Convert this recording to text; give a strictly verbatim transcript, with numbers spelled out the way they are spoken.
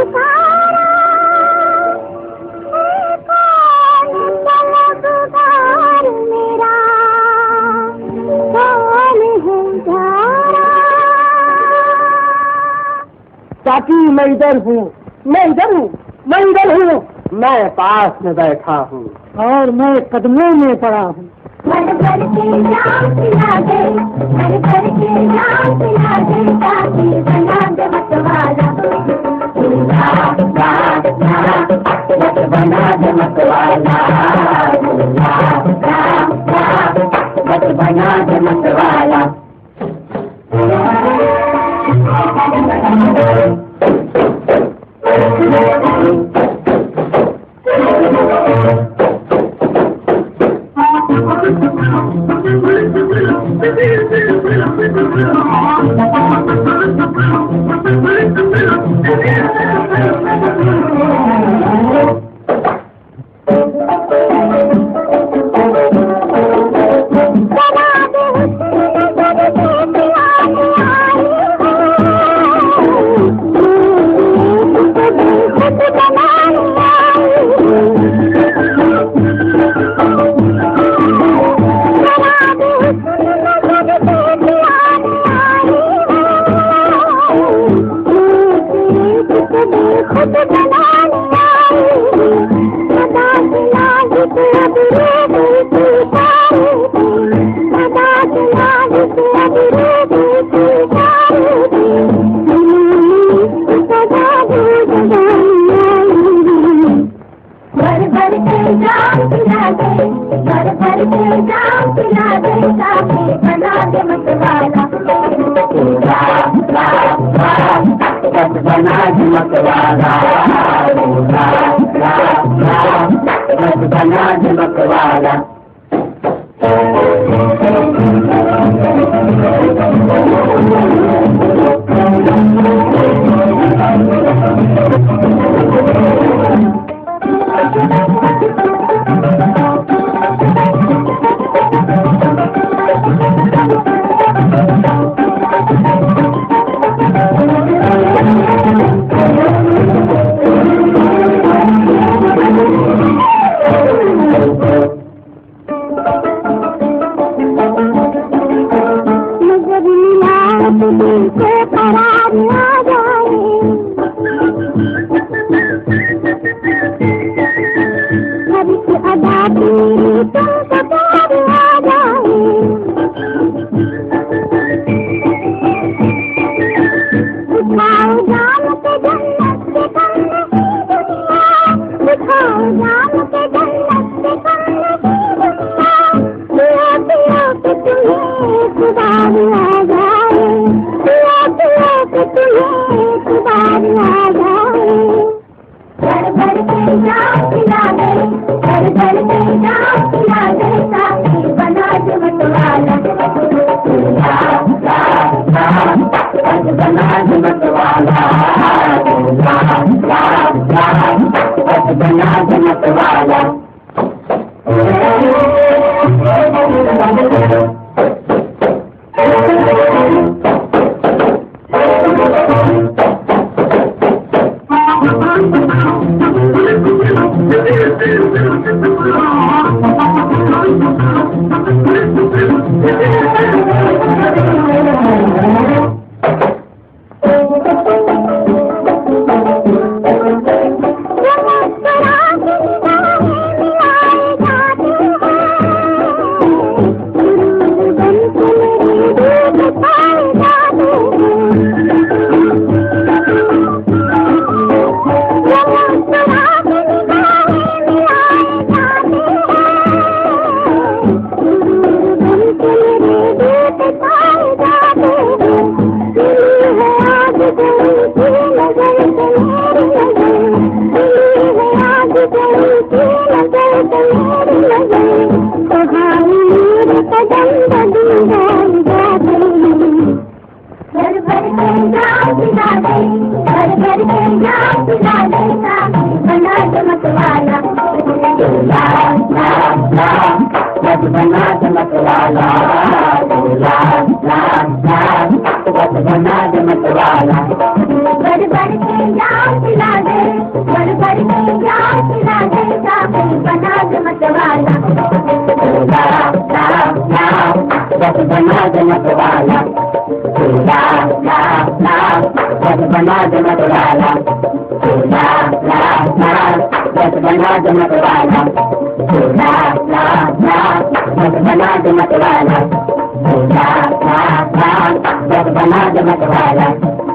चाची मैं इधर हूँ, मैं इधर हूँ, मैं इधर हूँ, मैं पास में बैठा हूँ और मैं कदमों में पड़ा हूँ। मन भर के जाम पिला दे, मन भर के जाम पिला दे, चाची बना दे मतवाला, बना दे मतवाला, बना दे मतवाला। बना दे मतवाला, बड़ बड़ के जाम खिला दे, भर भर के जाम खिला दे, काफी बना दे मतवाला। ला ला ला बस बना दे मतवाला। ला ला ला बस बना दे मतवाला। ला ला ला बस बना दे मतवाला। ला ला ला बस बना दे मतवाला। ला ला ला बस बना दे मतवाला।